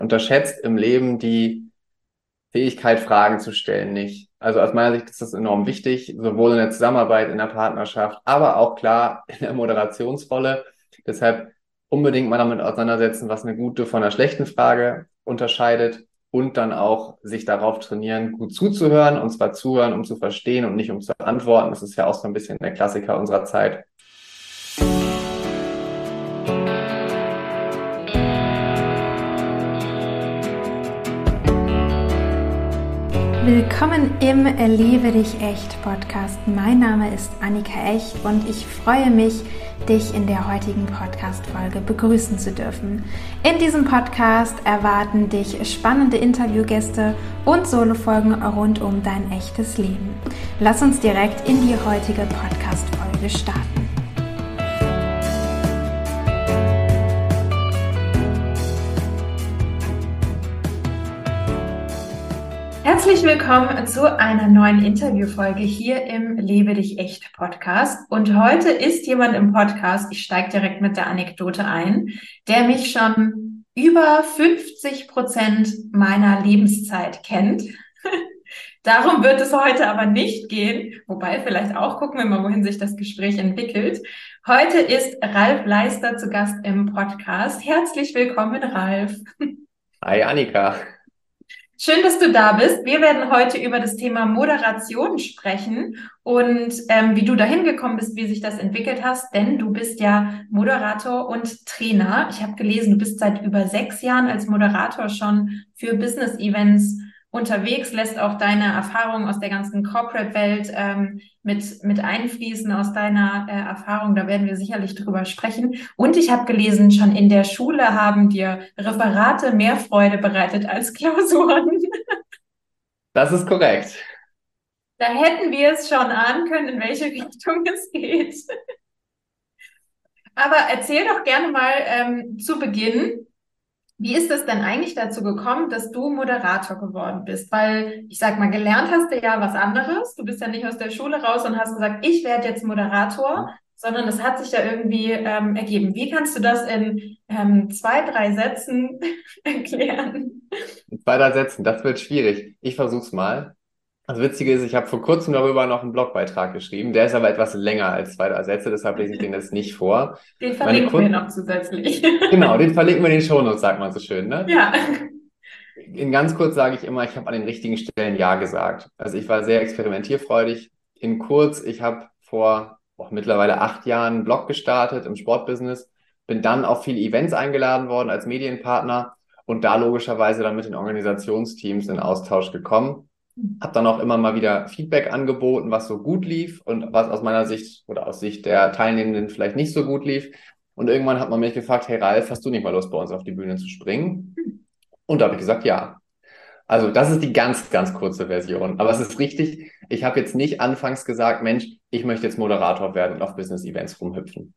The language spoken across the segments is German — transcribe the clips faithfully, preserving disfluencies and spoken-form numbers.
unterschätzt im Leben die Fähigkeit, Fragen zu stellen, nicht. Also aus meiner Sicht ist das enorm wichtig, sowohl in der Zusammenarbeit, in der Partnerschaft, aber auch klar in der Moderationsrolle. Deshalb unbedingt mal damit auseinandersetzen, was eine gute von einer schlechten Frage unterscheidet und dann auch sich darauf trainieren, gut zuzuhören, und zwar zuhören, um zu verstehen und nicht um zu antworten. Das ist ja auch so ein bisschen der Klassiker unserer Zeit. Willkommen im Lebe dich echt Podcast. Mein Name ist Annika Echt und ich freue mich, dich in der heutigen Podcast-Folge begrüßen zu dürfen. In diesem Podcast erwarten dich spannende Interviewgäste und Solo-Folgen rund um dein echtes Leben. Lass uns direkt in die heutige Podcast-Folge starten. Herzlich willkommen zu einer neuen Interviewfolge hier im Lebe dich echt Podcast. Und heute ist jemand im Podcast, ich steige direkt mit der Anekdote ein, der mich schon über fünfzig Prozent meiner Lebenszeit kennt. Darum wird es heute aber nicht gehen, wobei vielleicht auch, gucken wir mal, wohin sich das Gespräch entwickelt. Heute ist Ralf Leister zu Gast im Podcast. Herzlich willkommen, Ralf. Hi Annika. Schön, dass du da bist. Wir werden heute über das Thema Moderation sprechen und ähm, wie du dahin gekommen bist, wie sich das entwickelt hast, denn du bist ja Moderator und Trainer. Ich habe gelesen, du bist seit über sechs Jahren als Moderator schon für Business-Events unterwegs, lässt auch deine Erfahrungen aus der ganzen Corporate-Welt ähm, mit mit einfließen aus deiner äh, Erfahrung. Da werden wir sicherlich drüber sprechen. Und ich habe gelesen, schon in der Schule haben dir Referate mehr Freude bereitet als Klausuren. Das ist korrekt. Da hätten wir es schon ahnen können, in welche Richtung es geht. Aber erzähl doch gerne mal ähm, zu Beginn, wie ist es denn eigentlich dazu gekommen, dass du Moderator geworden bist? Weil, ich sag mal, gelernt hast du ja was anderes. Du bist ja nicht aus der Schule raus und hast gesagt, ich werde jetzt Moderator, sondern es hat sich ja irgendwie ähm, ergeben. Wie kannst du das in ähm, zwei, drei Sätzen erklären? In zwei, drei Sätzen, das wird schwierig. Ich versuch's mal. Das Witzige ist, ich habe vor kurzem darüber noch einen Blogbeitrag geschrieben. Der ist aber etwas länger als zwei, drei Sätze, deshalb lese ich den jetzt nicht vor. Den Meine verlinken Kur wir noch zusätzlich. Genau, den verlinken wir in den Shownotes, sagt man so schön, ne? Ja. In ganz kurz sage ich immer, ich habe an den richtigen Stellen Ja gesagt. Also ich war sehr experimentierfreudig. In kurz, ich habe vor oh, mittlerweile acht Jahren einen Blog gestartet im Sportbusiness, bin dann auf viele Events eingeladen worden als Medienpartner und da logischerweise dann mit den Organisationsteams in Austausch gekommen. Habe dann auch immer mal wieder Feedback angeboten, was so gut lief und was aus meiner Sicht oder aus Sicht der Teilnehmenden vielleicht nicht so gut lief. Und irgendwann hat man mich gefragt, hey Ralf, hast du nicht mal Lust, bei uns auf die Bühne zu springen? Und da habe ich gesagt, ja. Also das ist die ganz, ganz kurze Version. Aber es ist richtig, ich habe jetzt nicht anfangs gesagt, Mensch, ich möchte jetzt Moderator werden und auf Business-Events rumhüpfen.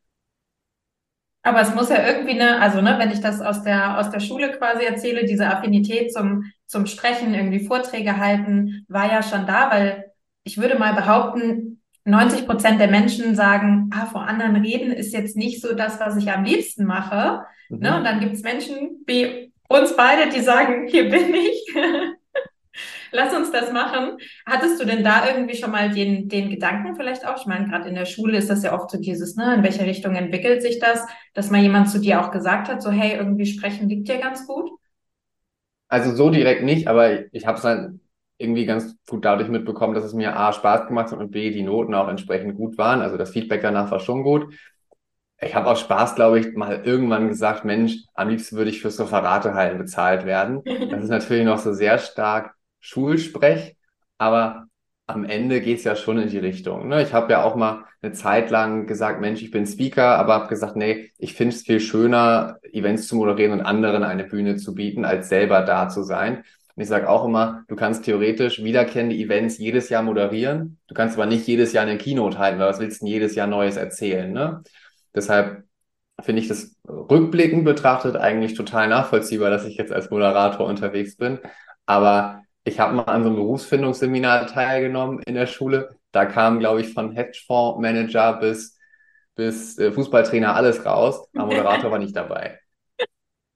Aber es muss ja irgendwie eine, also ne, wenn ich das aus der aus der Schule quasi erzähle, diese Affinität zum zum Sprechen, irgendwie Vorträge halten, war ja schon da, weil ich würde mal behaupten, neunzig Prozent der Menschen sagen, ah, vor anderen reden ist jetzt nicht so das, was ich am liebsten mache. Mhm. Ne? Und dann gibt es Menschen wie uns beide, die sagen, hier bin ich. Lass uns das machen. Hattest du denn da irgendwie schon mal den, den Gedanken vielleicht auch? Ich meine, gerade in der Schule ist das ja oft so dieses, ne, in welche Richtung entwickelt sich das, dass mal jemand zu dir auch gesagt hat, so, hey, irgendwie sprechen liegt dir ganz gut? Also so direkt nicht, aber ich habe es dann irgendwie ganz gut dadurch mitbekommen, dass es mir A, Spaß gemacht hat und B, die Noten auch entsprechend gut waren. Also das Feedback danach war schon gut. Ich habe auch Spaß, glaube ich, mal irgendwann gesagt, Mensch, am liebsten würde ich fürs Referate halten bezahlt werden. Das ist natürlich noch so sehr stark Schulsprech, aber am Ende geht's ja schon in die Richtung. Ne? Ich habe ja auch mal eine Zeit lang gesagt, Mensch, ich bin Speaker, aber habe gesagt, nee, ich finde es viel schöner, Events zu moderieren und anderen eine Bühne zu bieten, als selber da zu sein. Und ich sage auch immer, du kannst theoretisch wiederkehrende Events jedes Jahr moderieren, du kannst aber nicht jedes Jahr eine Keynote halten, weil was willst du denn jedes Jahr Neues erzählen, ne? Deshalb finde ich das rückblickend betrachtet eigentlich total nachvollziehbar, dass ich jetzt als Moderator unterwegs bin. Aber ich habe mal an so einem Berufsfindungsseminar teilgenommen in der Schule. Da kam, glaube ich, von Hedgefondsmanager bis, bis äh, Fußballtrainer alles raus. Aber Moderator war nicht dabei.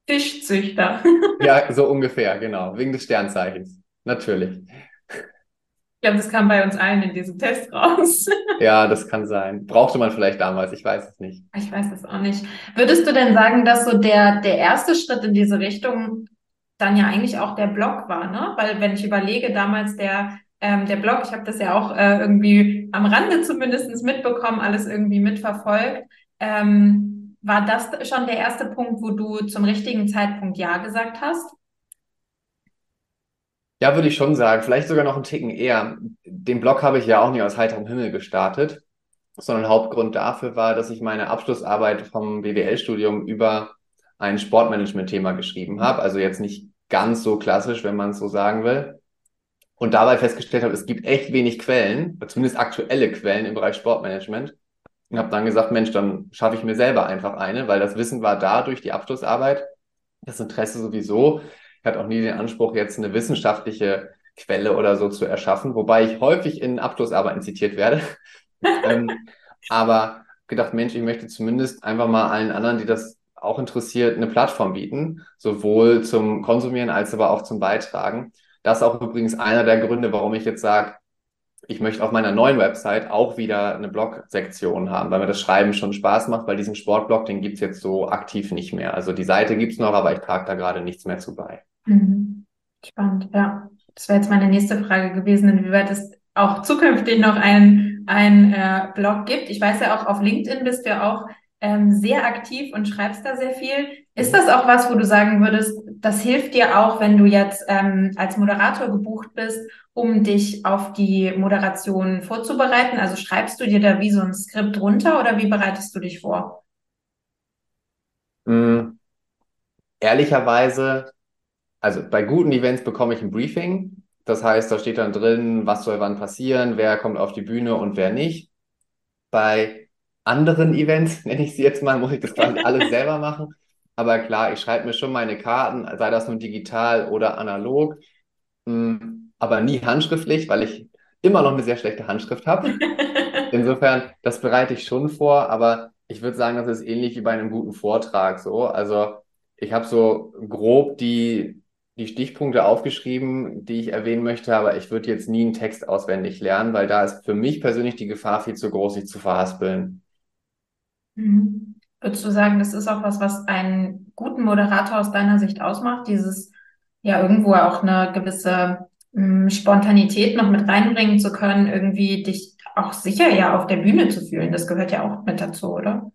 Fischzüchter. Ja, so ungefähr, genau. Wegen des Sternzeichens. Natürlich. Ich glaube, das kam bei uns allen in diesem Test raus. Ja, das kann sein. Brauchte man vielleicht damals, ich weiß es nicht. Ich weiß es auch nicht. Würdest du denn sagen, dass so der, der erste Schritt in diese Richtung dann ja eigentlich auch der Blog war, ne? Weil wenn ich überlege, damals der, ähm, der Blog, ich habe das ja auch äh, irgendwie am Rande zumindest mitbekommen, alles irgendwie mitverfolgt. Ähm, war das schon der erste Punkt, wo du zum richtigen Zeitpunkt Ja gesagt hast? Ja, würde ich schon sagen. Vielleicht sogar noch einen Ticken eher. Den Blog habe ich ja auch nicht aus heiterem Himmel gestartet, sondern Hauptgrund dafür war, dass ich meine Abschlussarbeit vom B W L-Studium über ein Sportmanagement-Thema geschrieben habe. Also jetzt nicht ganz so klassisch, wenn man es so sagen will. Und dabei festgestellt habe, es gibt echt wenig Quellen, zumindest aktuelle Quellen im Bereich Sportmanagement. Und habe dann gesagt, Mensch, dann schaffe ich mir selber einfach eine, weil das Wissen war da durch die Abschlussarbeit, das Interesse sowieso. Ich hatte auch nie den Anspruch, jetzt eine wissenschaftliche Quelle oder so zu erschaffen, wobei ich häufig in Abschlussarbeiten zitiert werde. ähm, aber gedacht, Mensch, ich möchte zumindest einfach mal allen anderen, die das auch interessiert, eine Plattform bieten, sowohl zum Konsumieren als aber auch zum Beitragen. Das ist auch übrigens einer der Gründe, warum ich jetzt sage, ich möchte auf meiner neuen Website auch wieder eine Blog-Sektion haben, weil mir das Schreiben schon Spaß macht, weil diesen Sportblog, den gibt's jetzt so aktiv nicht mehr. Also die Seite gibt's noch, aber ich trage da gerade nichts mehr zu bei. Mhm. Spannend, ja. Das wäre jetzt meine nächste Frage gewesen, inwieweit es auch zukünftig noch ein, ein äh, Blog gibt. Ich weiß ja auch, auf LinkedIn bist du ja auch ähm, sehr aktiv und schreibst da sehr viel. Ist das auch was, wo du sagen würdest, das hilft dir auch, wenn du jetzt ähm, als Moderator gebucht bist, um dich auf die Moderation vorzubereiten? Also schreibst du dir da wie so ein Skript runter oder wie bereitest du dich vor? Mm, ehrlicherweise, also bei guten Events bekomme ich ein Briefing. Das heißt, da steht dann drin, was soll wann passieren, wer kommt auf die Bühne und wer nicht. Bei anderen Events, nenne ich sie jetzt mal, muss ich das quasi alles selber machen. Aber klar, ich schreibe mir schon meine Karten, sei das nun digital oder analog, mm, aber nie handschriftlich, weil ich immer noch eine sehr schlechte Handschrift habe. Insofern, das bereite ich schon vor, aber ich würde sagen, das ist ähnlich wie bei einem guten Vortrag so. Also ich habe so grob die, die Stichpunkte aufgeschrieben, die ich erwähnen möchte, aber ich würde jetzt nie einen Text auswendig lernen, weil da ist für mich persönlich die Gefahr viel zu groß, sich zu verhaspeln. Mhm. Würdest du sagen, das ist auch was, was einen guten Moderator aus deiner Sicht ausmacht, dieses ja irgendwo auch eine gewisse ähm, Spontanität noch mit reinbringen zu können, irgendwie dich auch sicher ja auf der Bühne zu fühlen? Das gehört ja auch mit dazu, oder?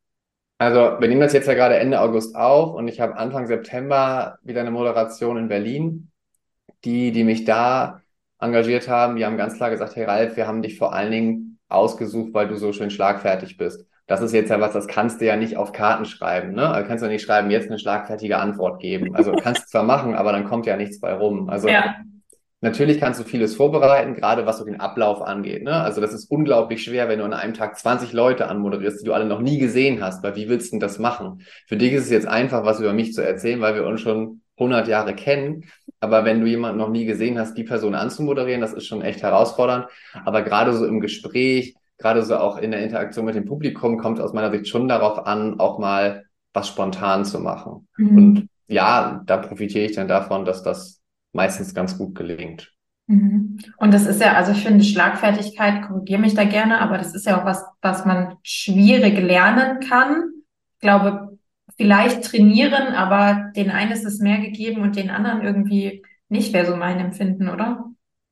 Also wir nehmen das jetzt ja gerade Ende August auf und ich habe Anfang September wieder eine Moderation in Berlin. Die, die mich da engagiert haben, die haben ganz klar gesagt, hey Ralf, wir haben dich vor allen Dingen ausgesucht, weil du so schön schlagfertig bist. Das ist jetzt ja was, das kannst du ja nicht auf Karten schreiben, ne? Also kannst du nicht schreiben, jetzt eine schlagfertige Antwort geben. Also kannst du zwar machen, aber dann kommt ja nichts bei rum. Also Ja. natürlich kannst du vieles vorbereiten, gerade was so den Ablauf angeht, ne? Also das ist unglaublich schwer, wenn du an einem Tag zwanzig Leute anmoderierst, die du alle noch nie gesehen hast, weil wie willst du denn das machen? Für dich ist es jetzt einfach, was über mich zu erzählen, weil wir uns schon hundert Jahre kennen. Aber wenn du jemanden noch nie gesehen hast, die Person anzumoderieren, das ist schon echt herausfordernd. Aber gerade so im Gespräch, gerade so auch in der Interaktion mit dem Publikum, kommt aus meiner Sicht schon darauf an, auch mal was spontan zu machen. Mhm. Und ja, da profitiere ich dann davon, dass das meistens ganz gut gelingt. Mhm. Und das ist ja, also ich finde Schlagfertigkeit, korrigiere mich da gerne, aber das ist ja auch was, was man schwierig lernen kann. Ich glaube, vielleicht trainieren, aber den einen ist es mehr gegeben und den anderen irgendwie nicht, wäre so mein Empfinden, oder?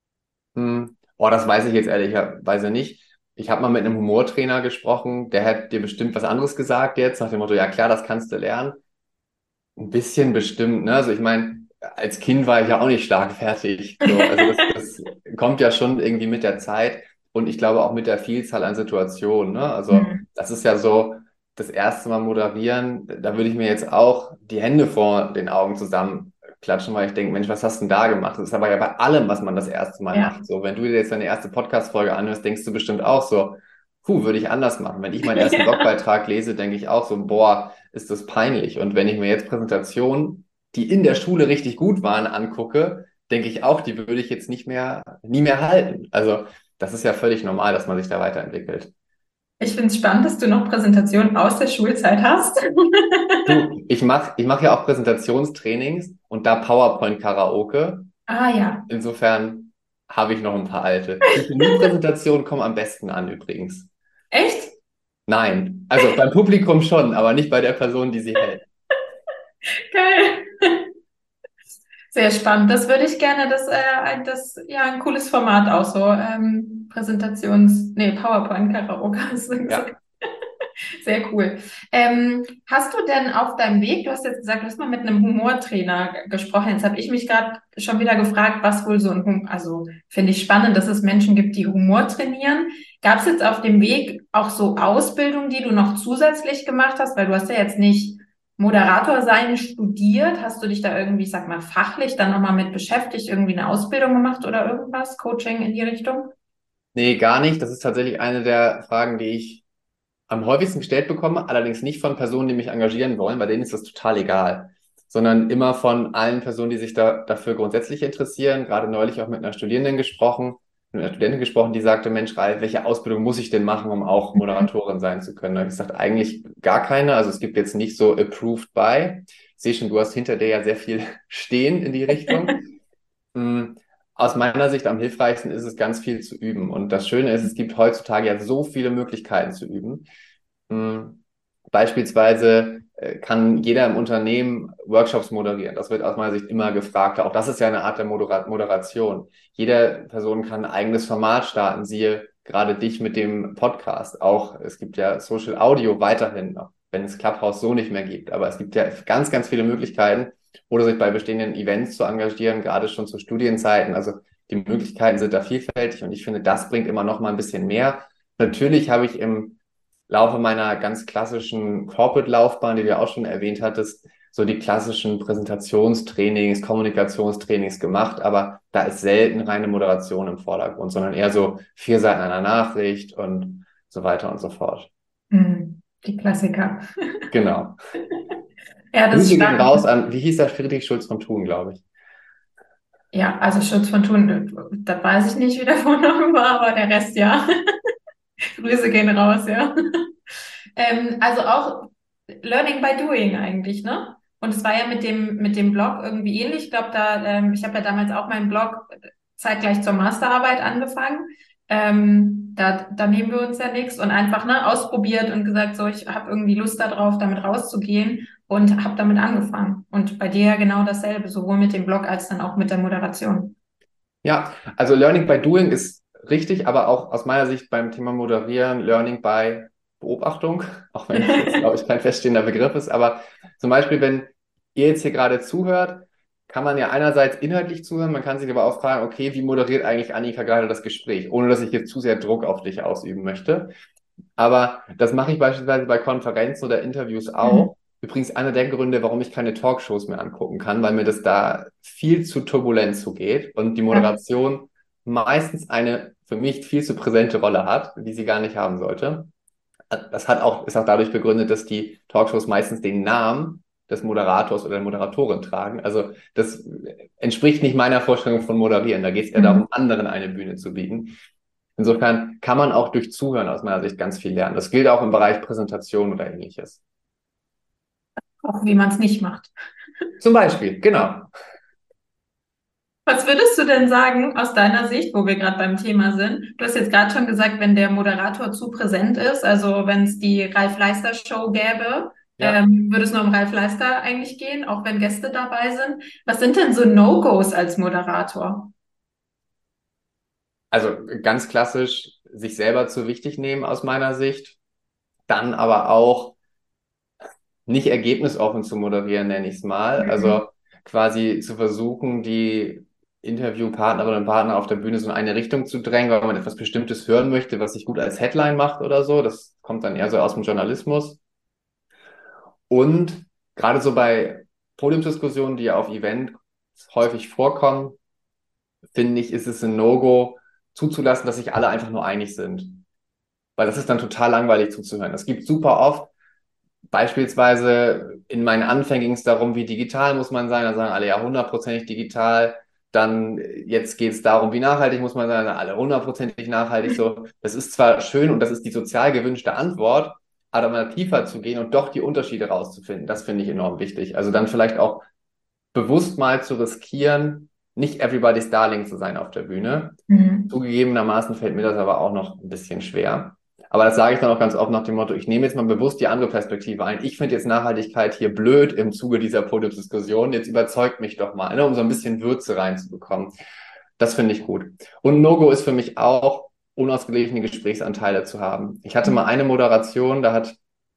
Hm. Oh, das weiß ich jetzt ehrlicherweise nicht. Ich habe mal mit einem Humortrainer gesprochen, der hat dir bestimmt was anderes gesagt jetzt, nach dem Motto, ja klar, das kannst du lernen. Ein bisschen bestimmt, ne? Also ich meine, als Kind war ich ja auch nicht schlagfertig. So, also das, das kommt ja schon irgendwie mit der Zeit und ich glaube auch mit der Vielzahl an Situationen, ne? Also Mhm. das ist ja so, das erste Mal moderieren, da würde ich mir jetzt auch die Hände vor den Augen zusammenklatschen, weil ich denke, Mensch, was hast du denn da gemacht? Das ist aber ja bei allem, was man das erste Mal Ja. macht. So, wenn du dir jetzt deine erste Podcast-Folge anhörst, denkst du bestimmt auch so, puh, würde ich anders machen. Wenn ich meinen ersten Ja. Blogbeitrag lese, denke ich auch so, boah, ist das peinlich. Und wenn ich mir jetzt Präsentationen, die in der Schule richtig gut waren, angucke, denke ich auch, die würde ich jetzt nicht mehr, nie mehr halten. Also das ist ja völlig normal, dass man sich da weiterentwickelt. Ich finde es spannend, dass du noch Präsentationen aus der Schulzeit hast. Du, Ich mache ich mach ja auch Präsentationstrainings und da PowerPoint-Karaoke. Ah ja. Insofern habe ich noch ein paar alte. Die Chemiepräsentationen kommen am besten an übrigens. Echt? Nein, also beim Publikum schon, aber nicht bei der Person, die sie hält. Geil. Sehr spannend. Das würde ich gerne, das, äh, ein- das, ja, ein cooles Format auch so, ähm, Präsentations, nee, PowerPoint-Karaoke. Ja. Sehr cool. Ähm, hast du denn auf deinem Weg, du hast jetzt gesagt, du hast mal mit einem Humortrainer g- gesprochen. Jetzt habe ich mich gerade schon wieder gefragt, was wohl so ein Humor, also finde ich spannend, dass es Menschen gibt, die Humor trainieren. Gab es jetzt auf dem Weg auch so Ausbildungen, die du noch zusätzlich gemacht hast? Weil du hast ja jetzt nicht Moderator sein studiert. Hast du dich da irgendwie, ich sag mal, fachlich dann nochmal mit beschäftigt, irgendwie eine Ausbildung gemacht oder irgendwas, Coaching in die Richtung? Nee, gar nicht. Das ist tatsächlich eine der Fragen, die ich am häufigsten gestellt bekomme, allerdings nicht von Personen, die mich engagieren wollen, bei denen ist das total egal, sondern immer von allen Personen, die sich da, dafür grundsätzlich interessieren. Gerade neulich auch mit einer Studierenden gesprochen, mit einer Studentin gesprochen, die sagte, Mensch, Ralf, welche Ausbildung muss ich denn machen, um auch Moderatorin sein zu können? Da habe ich gesagt, eigentlich gar keine. Also es gibt jetzt nicht so approved by. Ich sehe schon, du hast hinter dir ja sehr viel stehen in die Richtung. Mm, Aus meiner Sicht am hilfreichsten ist es, ganz viel zu üben. Und das Schöne ist, es gibt heutzutage ja so viele Möglichkeiten zu üben. Mm, Beispielsweise äh, kann jeder im Unternehmen Workshops moderieren. Das wird aus meiner Sicht immer gefragt. Auch das ist ja eine Art der Modera Moderation. Jede Person kann ein eigenes Format starten. Siehe gerade dich mit dem Podcast. Auch es gibt ja Social Audio weiterhin noch, wenn es Clubhouse so nicht mehr gibt. Aber es gibt ja ganz, ganz viele Möglichkeiten, oder sich bei bestehenden Events zu engagieren, gerade schon zu Studienzeiten. Also die Möglichkeiten sind da vielfältig und ich finde, das bringt immer noch mal ein bisschen mehr. Natürlich habe ich im Laufe meiner ganz klassischen Corporate-Laufbahn, die du ja auch schon erwähnt hattest, so die klassischen Präsentationstrainings, Kommunikationstrainings gemacht, aber da ist selten reine Moderation im Vordergrund, sondern eher so vier Seiten einer Nachricht und so weiter und so fort. Hm, die Klassiker. Genau. Ja, das ist Grüße gehen spannend. raus an, wie hieß der, Friedrich Schulz von Thun, glaube ich. Ja, also Schutz von Thun, da weiß ich nicht, wie der Vorname war, aber der Rest ja. Grüße gehen raus, ja. Ähm, also auch Learning by Doing eigentlich, ne? Und es war ja mit dem, mit dem Blog irgendwie ähnlich. Ich glaube, da, ähm, ich habe ja damals auch meinen Blog zeitgleich zur Masterarbeit angefangen. Ähm, da, da nehmen wir uns ja nichts und einfach ne, ausprobiert und gesagt, so, ich habe irgendwie Lust darauf, damit rauszugehen und habe damit angefangen. Und bei dir ja genau dasselbe, sowohl mit dem Blog als dann auch mit der Moderation. Ja, also Learning by Doing ist richtig, aber auch aus meiner Sicht beim Thema Moderieren Learning by Beobachtung, auch wenn das jetzt, glaube ich, kein feststehender Begriff ist. Aber zum Beispiel, wenn ihr jetzt hier gerade zuhört, kann man ja einerseits inhaltlich zuhören, man kann sich aber auch fragen, okay, wie moderiert eigentlich Annika gerade das Gespräch, ohne dass ich jetzt zu sehr Druck auf dich ausüben möchte. Aber das mache ich beispielsweise bei Konferenzen oder Interviews Mhm. auch. Übrigens einer der Gründe, warum ich keine Talkshows mehr angucken kann, weil mir das da viel zu turbulent zugeht und die Ja. Moderation meistens eine für mich viel zu präsente Rolle hat, die sie gar nicht haben sollte. Das hat auch, ist auch dadurch begründet, dass die Talkshows meistens den Namen des Moderators oder der Moderatorin tragen. Also das entspricht nicht meiner Vorstellung von Moderieren. Da geht es eher Mhm. darum, anderen eine Bühne zu bieten. Insofern kann man auch durch Zuhören aus meiner Sicht ganz viel lernen. Das gilt auch im Bereich Präsentation oder ähnliches. Auch wie man es nicht macht. Zum Beispiel, genau. Was würdest du denn sagen aus deiner Sicht, wo wir gerade beim Thema sind? Du hast jetzt gerade schon gesagt, wenn der Moderator zu präsent ist, also wenn es die Ralf Leister Show gäbe, Ja, ähm, würde es nur um Ralf Leister eigentlich gehen, auch wenn Gäste dabei sind. Was sind denn so No-Gos als Moderator? also ganz klassisch sich selber zu wichtig nehmen aus meiner Sicht. Dann aber auch nicht ergebnisoffen zu moderieren, nenne ich es mal. Mhm. Also quasi zu versuchen, die Interviewpartnerinnen und Partner auf der Bühne so in eine Richtung zu drängen, weil man etwas Bestimmtes hören möchte, was sich gut als Headline macht oder so. Das kommt dann eher so aus dem Journalismus. Und gerade so bei Podiumsdiskussionen, die ja auf Event häufig vorkommen, finde ich, ist es ein No-Go, zuzulassen, dass sich alle einfach nur einig sind. Weil das ist dann total langweilig zuzuhören. Es gibt super oft, beispielsweise in meinen Anfängen ging es darum, wie digital muss man sein. Da sagen alle ja hundertprozentig digital. Dann jetzt geht es darum, wie nachhaltig muss man sein. Alle hundertprozentig nachhaltig. So, das ist zwar schön und das ist die sozial gewünschte Antwort, aber mal tiefer zu gehen und doch die Unterschiede rauszufinden, das finde ich enorm wichtig. Also dann vielleicht auch bewusst mal zu riskieren, nicht everybody's darling zu sein auf der Bühne. Mhm. Zugegebenermaßen fällt mir das aber auch noch ein bisschen schwer. Aber das sage ich dann auch ganz oft nach dem Motto, ich nehme jetzt mal bewusst die andere Perspektive ein. Ich finde jetzt Nachhaltigkeit hier blöd im Zuge dieser Podiumsdiskussion. Jetzt überzeugt mich doch mal, ne, um so ein bisschen Würze reinzubekommen. Das finde ich gut. Und No-Go ist für mich auch, unausgeglichene Gesprächsanteile zu haben. Ich hatte mal eine Moderation, da hat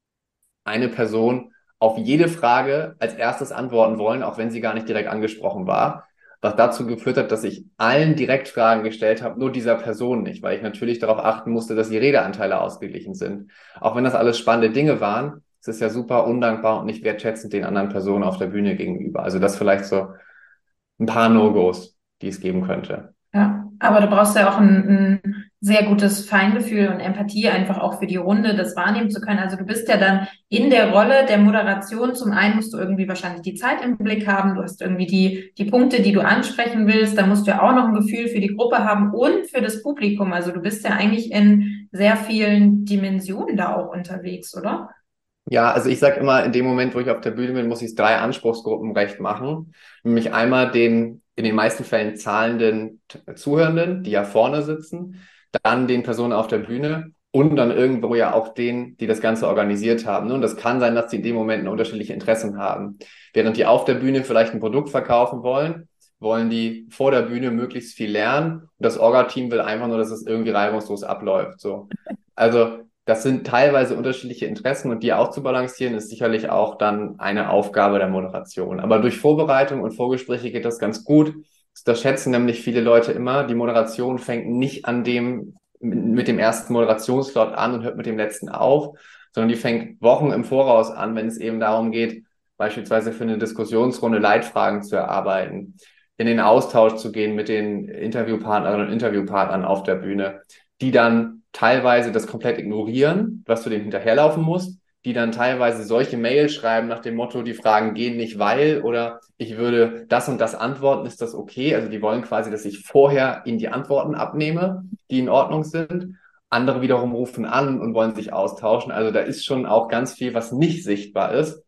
eine Person auf jede Frage als erstes antworten wollen, auch wenn sie gar nicht direkt angesprochen war, was dazu geführt hat, dass ich allen direkt Fragen gestellt habe, nur dieser Person nicht, weil ich natürlich darauf achten musste, dass die Redeanteile ausgeglichen sind. Auch wenn das alles spannende Dinge waren, es ist ja super undankbar und nicht wertschätzend den anderen Personen auf der Bühne gegenüber. Also das vielleicht so ein paar No-Gos, die es geben könnte. Ja, aber du brauchst ja auch ein, ein sehr gutes Feingefühl und Empathie einfach auch für die Runde, das wahrnehmen zu können. Also du bist ja dann in der Rolle der Moderation. Zum einen musst du irgendwie wahrscheinlich die Zeit im Blick haben. Du hast irgendwie die, die Punkte, die du ansprechen willst. Da musst du ja auch noch ein Gefühl für die Gruppe haben und für das Publikum. Also du bist ja eigentlich in sehr vielen Dimensionen da auch unterwegs, oder? Ja, also ich sage immer, in dem Moment, wo ich auf der Bühne bin, muss ich es drei Anspruchsgruppen recht machen. Nämlich einmal den in den meisten Fällen zahlenden T- Zuhörenden, die ja vorne sitzen, dann den Personen auf der Bühne und dann irgendwo ja auch denen, die das Ganze organisiert haben. Ne? Und das kann sein, dass sie in dem Moment unterschiedliche Interessen haben. Während die auf der Bühne vielleicht ein Produkt verkaufen wollen, wollen die vor der Bühne möglichst viel lernen. Und das Orga-Team will einfach nur, dass es irgendwie reibungslos abläuft. So. Also das sind teilweise unterschiedliche Interessen und die auszubalancieren ist sicherlich auch dann eine Aufgabe der Moderation. Aber durch Vorbereitung und Vorgespräche geht das ganz gut. Das schätzen nämlich viele Leute immer. Die Moderation fängt nicht an dem, mit dem ersten Moderationsslot an und hört mit dem letzten auf, sondern die fängt Wochen im Voraus an, wenn es eben darum geht, beispielsweise für eine Diskussionsrunde Leitfragen zu erarbeiten, in den Austausch zu gehen mit den Interviewpartnerinnen und Interviewpartnern auf der Bühne, die dann teilweise das komplett ignorieren, was du denen hinterherlaufen musst, die dann teilweise solche Mails schreiben nach dem Motto, die Fragen gehen nicht, weil oder ich würde das und das antworten, ist das okay? Also die wollen quasi, dass ich vorher ihnen die Antworten abnehme, die in Ordnung sind. Andere wiederum rufen an und wollen sich austauschen. Also da ist schon auch ganz viel, was nicht sichtbar ist.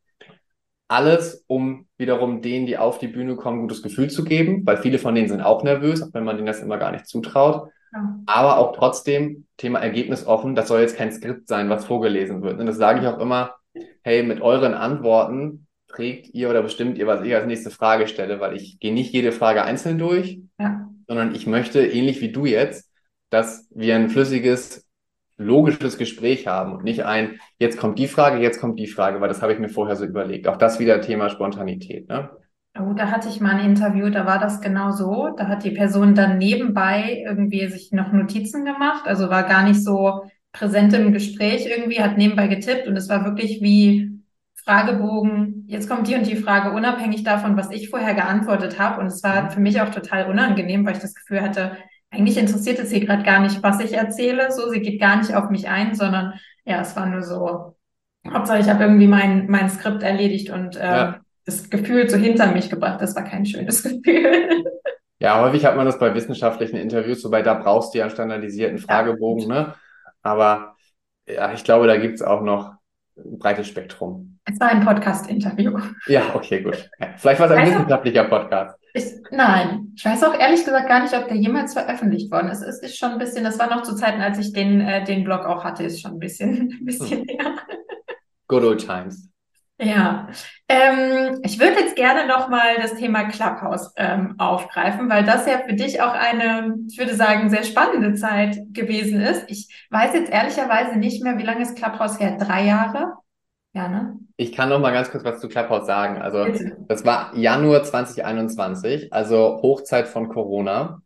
Alles, um wiederum denen, die auf die Bühne kommen, ein gutes Gefühl zu geben, weil viele von denen sind auch nervös, auch wenn man denen das immer gar nicht zutraut. Ja. Aber auch trotzdem Thema Ergebnis offen. Das soll jetzt kein Skript sein, was vorgelesen wird. Und das sage ich auch immer, hey, mit euren Antworten prägt ihr oder bestimmt ihr, was ich als nächste Frage stelle, weil ich gehe nicht jede Frage einzeln durch, Ja. sondern ich möchte, ähnlich wie du jetzt, dass wir ein flüssiges, logisches Gespräch haben und nicht ein, jetzt kommt die Frage, jetzt kommt die Frage, weil das habe ich mir vorher so überlegt. Auch das wieder Thema Spontanität, ne? Oh, da hatte ich mal ein Interview, da war das genau so. Da hat die Person dann nebenbei irgendwie sich noch Notizen gemacht, also war gar nicht so präsent im Gespräch irgendwie, hat nebenbei getippt und es war wirklich wie Fragebogen. Jetzt kommt die und die Frage, unabhängig davon, was ich vorher geantwortet habe. Und es war für Mhm. mich auch total unangenehm, weil ich das Gefühl hatte, eigentlich interessiert es sie gerade gar nicht, was ich erzähle. So, sie geht gar nicht auf mich ein, sondern ja, es war nur so, Hauptsache ich habe irgendwie mein, mein Skript erledigt und ähm, Ja. das Gefühl so hinter mich gebracht. Das war kein schönes Gefühl. Ja, häufig hat man das bei wissenschaftlichen Interviews, wobei da brauchst du ja einen standardisierten Ja, Fragebogen, ne? Aber ja, ich glaube, da gibt's auch noch ein breites Spektrum. es war ein Podcast-Interview. Ja, okay, gut. Ja, vielleicht war es Ich ein weiß auch, wissenschaftlicher Podcast. ich, nein, ich weiß auch ehrlich gesagt gar nicht, ob der jemals veröffentlicht worden ist. Es ist schon ein bisschen, das war noch zu Zeiten, als ich den, äh, den Blog auch hatte, ist schon ein bisschen, ein Hm. bisschen her. Good old times. Ja, ähm, ich würde jetzt gerne nochmal das Thema Clubhouse ähm, aufgreifen, weil das ja für dich auch eine, ich würde sagen, sehr spannende Zeit gewesen ist. Ich weiß jetzt ehrlicherweise nicht mehr, wie lange ist Clubhouse her? Drei Jahre? Ja, ne? Ich kann noch mal ganz kurz was zu Clubhouse sagen. Also, Bitte. das war Januar zwanzig einundzwanzig, also Hochzeit von Corona.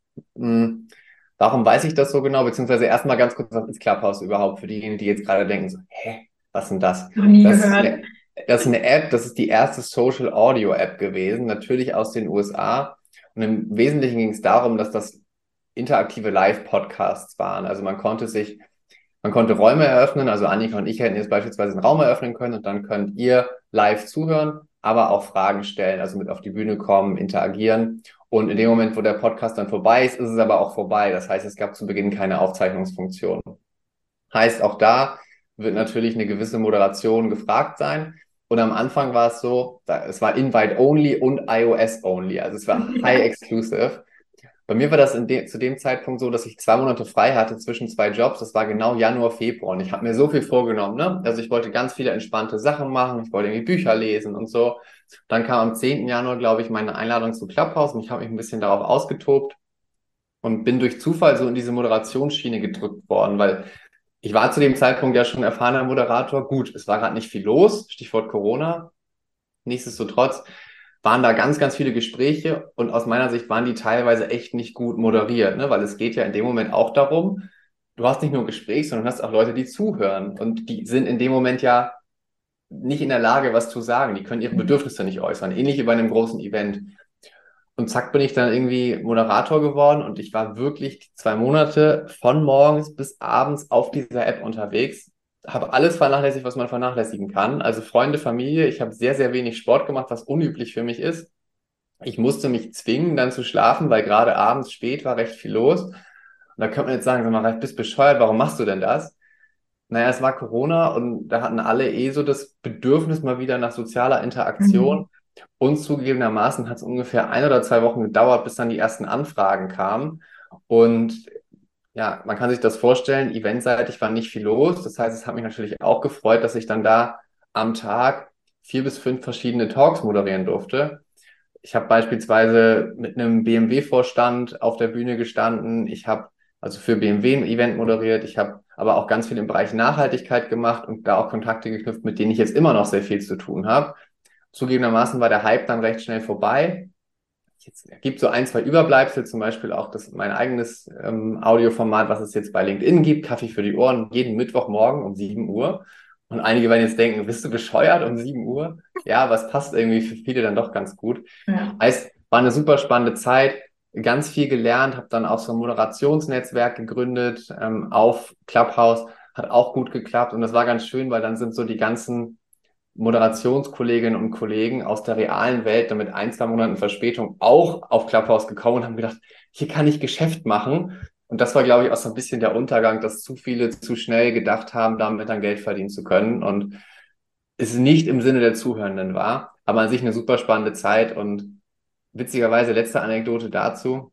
Hm. Warum weiß ich das so genau? Beziehungsweise erstmal ganz kurz, was ist Clubhouse überhaupt? Für diejenigen, die jetzt gerade denken, so, hä, was ist denn das? Noch nie Das ist gehört. eine, das ist eine App, das ist die erste Social Audio App gewesen, natürlich aus den U S A. Und im Wesentlichen ging es darum, dass das interaktive Live-Podcasts waren. Also man konnte sich, man konnte Räume eröffnen. Also Annika und ich hätten jetzt beispielsweise einen Raum eröffnen können und dann könnt ihr live zuhören, aber auch Fragen stellen, also mit auf die Bühne kommen, interagieren. Und in dem Moment, wo der Podcast dann vorbei ist, ist es aber auch vorbei. Das heißt, es gab zu Beginn keine Aufzeichnungsfunktion. Heißt auch da, wird natürlich eine gewisse Moderation gefragt sein. Und am Anfang war es so, da, es war Invite-only und iOS-only, also es war high Ja. exclusive. Bei mir war das in de zu dem Zeitpunkt so, dass ich zwei Monate frei hatte zwischen zwei Jobs. Das war genau Januar, Februar. Und ich habe mir so viel vorgenommen, ne? Also ich wollte ganz viele entspannte Sachen machen. Ich wollte irgendwie Bücher lesen und so. Dann kam am zehnten Januar, glaube ich, meine Einladung zu Clubhouse und ich habe mich ein bisschen darauf ausgetobt und bin durch Zufall so in diese Moderationsschiene gedrückt worden, weil ich war zu dem Zeitpunkt ja schon erfahrener Moderator. Gut, es war gerade nicht viel los, Stichwort Corona. Nichtsdestotrotz waren da ganz, ganz viele Gespräche und aus meiner Sicht waren die teilweise echt nicht gut moderiert, ne? Weil es geht ja in dem Moment auch darum, du hast nicht nur ein Gespräch, sondern hast auch Leute, die zuhören und die sind in dem Moment ja nicht in der Lage, was zu sagen. Die können ihre Bedürfnisse nicht äußern, ähnlich wie bei einem großen Event. Und zack bin ich dann irgendwie Moderator geworden und ich war wirklich zwei Monate von morgens bis abends auf dieser App unterwegs, habe alles vernachlässigt, was man vernachlässigen kann. Also Freunde, Familie. Ich habe sehr, sehr wenig Sport gemacht, was unüblich für mich ist. Ich musste mich zwingen, dann zu schlafen, weil gerade abends spät war recht viel los. Und da könnte man jetzt sagen, sag mal, Ralf, bist bescheuert, warum machst du denn das? Naja, es war Corona und da hatten alle eh so das Bedürfnis mal wieder nach sozialer Mhm. Interaktion. Und zugegebenermaßen hat es ungefähr ein oder zwei Wochen gedauert, bis dann die ersten Anfragen kamen. Und ja, man kann sich das vorstellen, eventseitig war nicht viel los. Das heißt, es hat mich natürlich auch gefreut, dass ich dann da am Tag vier bis fünf verschiedene Talks moderieren durfte. Ich habe beispielsweise mit einem B M W-Vorstand auf der Bühne gestanden. Ich habe also für B M W ein Event moderiert. Ich habe aber auch ganz viel im Bereich Nachhaltigkeit gemacht und da auch Kontakte geknüpft, mit denen ich jetzt immer noch sehr viel zu tun habe. Zugegebenermaßen war der Hype dann recht schnell vorbei. Jetzt gibt so ein, zwei Überbleibsel, zum Beispiel auch das, mein eigenes ähm, Audioformat, was es jetzt bei LinkedIn gibt, Kaffee für die Ohren, jeden Mittwochmorgen um sieben Uhr. Und einige werden jetzt denken, bist du bescheuert um sieben Uhr? Ja, aber es passt irgendwie für viele dann doch ganz gut. Ja. Heißt, war eine super spannende Zeit, ganz viel gelernt, habe dann auch so ein Moderationsnetzwerk gegründet ähm, auf Clubhouse, hat auch gut geklappt und das war ganz schön, weil dann sind so die ganzen Moderationskolleginnen und Kollegen aus der realen Welt dann mit ein, zwei Monaten Verspätung auch auf Clubhouse gekommen und haben gedacht, hier kann ich Geschäft machen. Und das war, glaube ich, auch so ein bisschen der Untergang, dass zu viele zu schnell gedacht haben, damit dann Geld verdienen zu können und es nicht im Sinne der Zuhörenden war, aber an sich eine super spannende Zeit und witzigerweise letzte Anekdote dazu.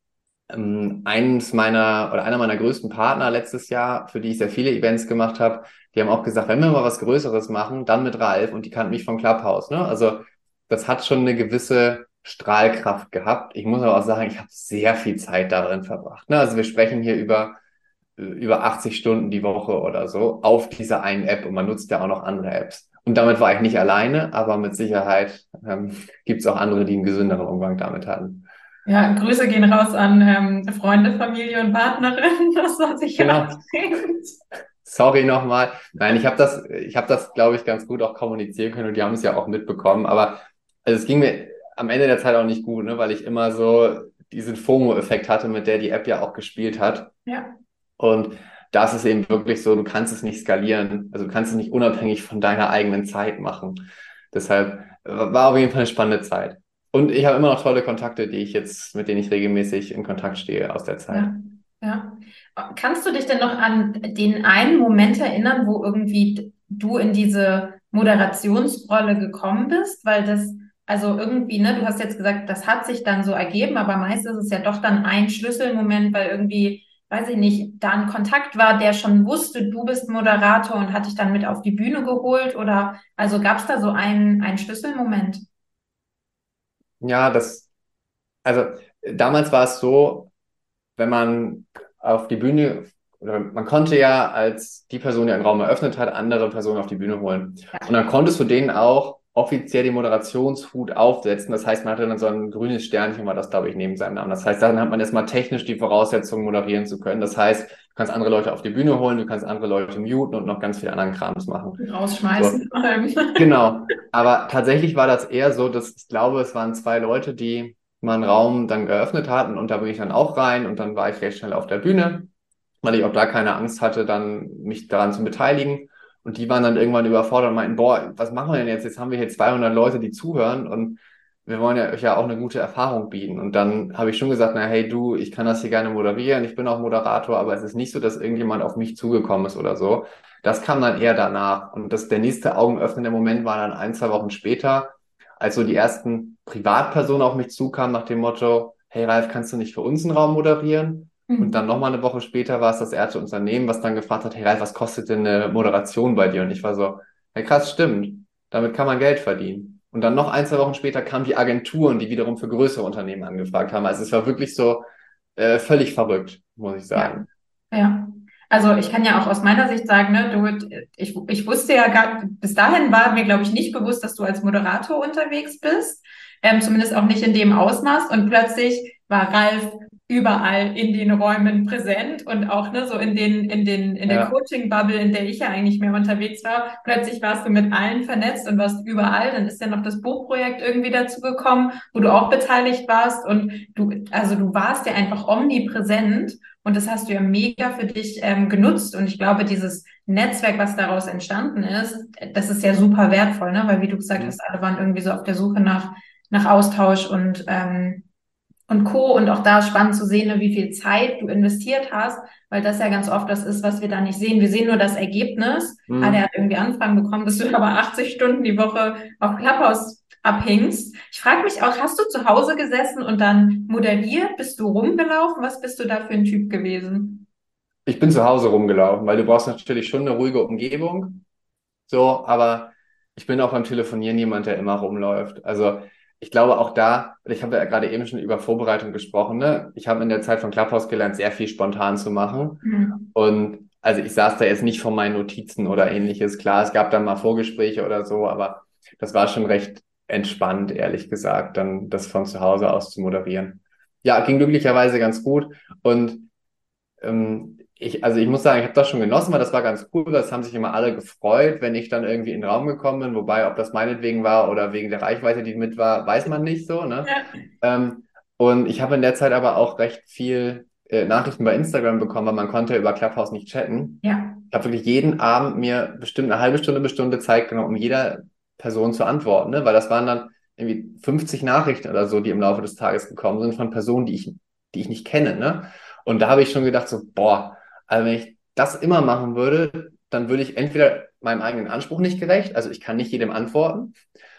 Ähm, eins meiner oder einer meiner größten Partner letztes Jahr, für die ich sehr viele Events gemacht habe, die haben auch gesagt, wenn wir mal was Größeres machen, dann mit Ralf und die kannten mich vom Clubhouse, ne? Also das hat schon eine gewisse Strahlkraft gehabt. Ich muss aber auch sagen, ich habe sehr viel Zeit darin verbracht. Ne? Also wir sprechen hier über über achtzig Stunden die Woche oder so auf dieser einen App und man nutzt ja auch noch andere Apps. Und damit war ich nicht alleine, aber mit Sicherheit ähm, gibt es auch andere, die einen gesünderen Umgang damit hatten. Ja, Grüße gehen raus an ähm, Freunde, Familie und Partnerin. Das war sicher Genau. anstrengend. Sorry nochmal. Nein, ich habe das, ich habe das, glaube ich, ganz gut auch kommunizieren können und die haben es ja auch mitbekommen. Aber also es ging mir am Ende der Zeit auch nicht gut, ne, weil ich immer so diesen FOMO-Effekt hatte, mit der die App ja auch gespielt hat. Ja, Und das ist eben wirklich so, du kannst es nicht skalieren. Also du kannst es nicht unabhängig von deiner eigenen Zeit machen. Deshalb äh, war auf jeden Fall eine spannende Zeit. Und ich habe immer noch tolle Kontakte, die ich jetzt, mit denen ich regelmäßig in Kontakt stehe aus der Zeit. ja, ja. Kannst du dich denn noch an den einen Moment erinnern, wo irgendwie du in diese Moderationsrolle gekommen bist? Weil das, also irgendwie, ne, du hast jetzt gesagt, das hat sich dann so ergeben, aber meist ist es ja doch dann ein Schlüsselmoment, weil irgendwie, weiß ich nicht, da ein Kontakt war, der schon wusste, du bist Moderator und hat dich dann mit auf die Bühne geholt oder, also gab es da so einen, einen Schlüsselmoment? Ja, das, also damals war es so, wenn man auf die Bühne, oder man konnte ja als die Person, die einen Raum eröffnet hat, andere Personen auf die Bühne holen. Und dann konntest du denen auch offiziell den Moderationshut aufsetzen. Das heißt, man hatte dann so ein grünes Sternchen, war das, glaube ich, neben seinem Namen. Das heißt, dann hat man erstmal technisch die Voraussetzungen, moderieren zu können. Das heißt, du kannst andere Leute auf die Bühne holen, du kannst andere Leute muten und noch ganz viel anderen Krams machen. So, Rausschmeißen. genau. Aber tatsächlich war das eher so, dass ich glaube, es waren zwei Leute, die mal einen Raum dann geöffnet hatten und da bin ich dann auch rein und dann war ich recht schnell auf der Bühne, weil ich auch da keine Angst hatte, dann mich daran zu beteiligen. Und die waren dann irgendwann überfordert und meinten, boah, was machen wir denn jetzt? Jetzt haben wir hier zweihundert Leute, die zuhören und wir wollen ja euch ja auch eine gute Erfahrung bieten. Und dann habe ich schon gesagt, na hey du, ich kann das hier gerne moderieren, ich bin auch Moderator, aber es ist nicht so, dass irgendjemand auf mich zugekommen ist oder so. Das kam dann eher danach. Und das, der nächste augenöffnende Moment war dann ein, zwei Wochen später, als so die ersten Privatpersonen auf mich zukamen nach dem Motto, hey Ralf, kannst du nicht für uns einen Raum moderieren? Und dann Mhm. nochmal eine Woche später war es das erste Unternehmen, was dann gefragt hat, hey Ralf, was kostet denn eine Moderation bei dir? Und ich war so, hey krass, stimmt. Damit kann man Geld verdienen. Und dann noch ein, zwei Wochen später kamen die Agenturen, die wiederum für größere Unternehmen angefragt haben. Also es war wirklich so äh, völlig verrückt, muss ich Ja, sagen. ja. Also ich kann ja auch aus meiner Sicht sagen, ne, du, ich, ich wusste ja gar, bis dahin war mir, glaube ich, nicht bewusst, dass du als Moderator unterwegs bist, ähm, zumindest auch nicht in dem Ausmaß. Und plötzlich war Ralf überall in den Räumen präsent und auch ne, so in den, in den, in der Ja, Coaching-Bubble, in der ich ja eigentlich mehr unterwegs war. Plötzlich warst du mit allen vernetzt und warst überall. Dann ist ja noch das Buchprojekt irgendwie dazu gekommen, wo du auch beteiligt warst. Und du, also du warst ja einfach omnipräsent. Und das hast du ja mega für dich ähm, genutzt. Und ich glaube, dieses Netzwerk, was daraus entstanden ist, das ist ja super wertvoll, ne? Weil wie du gesagt hm, hast, alle waren irgendwie so auf der Suche nach, nach Austausch und, ähm, und Co. Und auch da spannend zu sehen, ne, wie viel Zeit du investiert hast, weil das ja ganz oft das ist, was wir da nicht sehen. Wir sehen nur das Ergebnis. Ah, der hm. hat irgendwie Anfragen bekommen, dass du aber achtzig Stunden die Woche auf Clubhouse abhängst. Ich frage mich auch, hast du zu Hause gesessen und dann moderiert? Bist du rumgelaufen? Was bist du da für ein Typ gewesen? Ich bin zu Hause rumgelaufen, weil du brauchst natürlich schon eine ruhige Umgebung. So, aber ich bin auch beim Telefonieren jemand, der immer rumläuft. Also ich glaube auch da, ich habe ja gerade eben schon über Vorbereitung gesprochen, ne? Ich habe in der Zeit von Clubhouse gelernt, sehr viel spontan zu machen. Mhm. Und also ich saß da jetzt nicht vor meinen Notizen oder ähnliches. Klar, es gab dann mal Vorgespräche oder so, aber das war schon recht entspannt, ehrlich gesagt, dann das von zu Hause aus zu moderieren. Ja, ging glücklicherweise ganz gut. Und ähm, ich, also ich muss sagen, ich habe das schon genossen, weil das war ganz cool. Das haben sich immer alle gefreut, wenn ich dann irgendwie in den Raum gekommen bin. Wobei, ob das meinetwegen war oder wegen der Reichweite, die mit war, weiß man nicht so, ne? Ja. Ähm, und ich habe in der Zeit aber auch recht viel äh, Nachrichten bei Instagram bekommen, weil man konnte ja über Clubhouse nicht chatten. Ja. Ich habe wirklich jeden Abend mir bestimmt eine halbe Stunde bis Stunde Zeit genommen, um jeder Person zu antworten, ne? Weil das waren dann irgendwie fünfzig Nachrichten oder so, die im Laufe des Tages gekommen sind von Personen, die ich, die ich nicht kenne, ne? Und da habe ich schon gedacht, so, boah, also wenn ich das immer machen würde, dann würde ich entweder meinem eigenen Anspruch nicht gerecht, also ich kann nicht jedem antworten,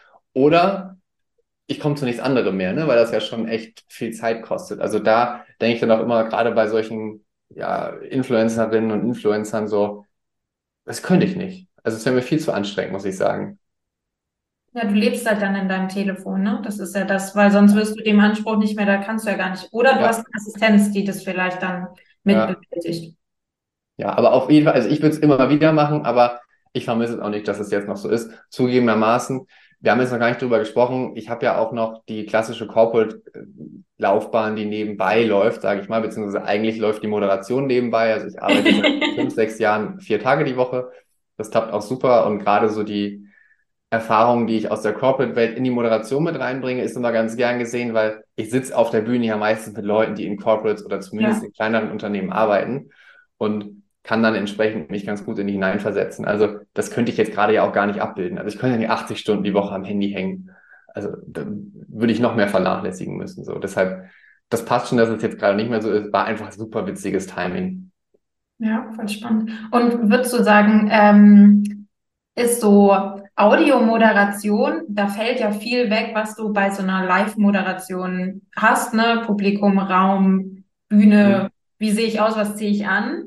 oder ich komme zu nichts anderem mehr, ne, weil das ja schon echt viel Zeit kostet. Also da denke ich dann auch immer, gerade bei solchen ja, Influencerinnen und Influencern so, das könnte ich nicht. Also es wäre mir viel zu anstrengend, muss ich sagen. Ja, du lebst halt dann in deinem Telefon, ne? Das ist ja das, weil sonst wirst du dem Anspruch nicht mehr, da kannst du ja gar nicht. Oder du hast Ja, eine Assistenz, die das vielleicht dann mit ja. bewältigt. Ja, aber auf jeden Fall, also ich würde es immer wieder machen, aber ich vermisse es auch nicht, dass es jetzt noch so ist. Zugegebenermaßen, wir haben jetzt noch gar nicht drüber gesprochen. Ich habe ja auch noch die klassische Corporate-Laufbahn, die nebenbei läuft, sage ich mal, beziehungsweise eigentlich läuft die Moderation nebenbei. Also ich arbeite seit fünf, sechs Jahren vier Tage die Woche. Das klappt auch super und gerade so die Erfahrungen, die ich aus der Corporate-Welt in die Moderation mit reinbringe, ist immer ganz gern gesehen, weil ich sitze auf der Bühne ja meistens mit Leuten, die in Corporates oder zumindest Ja. in kleineren Unternehmen arbeiten und kann dann entsprechend mich ganz gut in die hineinversetzen. Also das könnte ich jetzt gerade ja auch gar nicht abbilden. Also ich könnte ja nicht achtzig Stunden die Woche am Handy hängen. Also da würde ich noch mehr vernachlässigen müssen. So, deshalb, das passt schon, dass es jetzt gerade nicht mehr so ist. War einfach super witziges Timing. Ja, voll spannend. Und würdest du sagen, ähm, ist so Audiomoderation, da fällt ja viel weg, was du bei so einer Live-Moderation hast, ne? Publikum, Raum, Hm. Bühne, wie sehe ich aus, was ziehe ich an?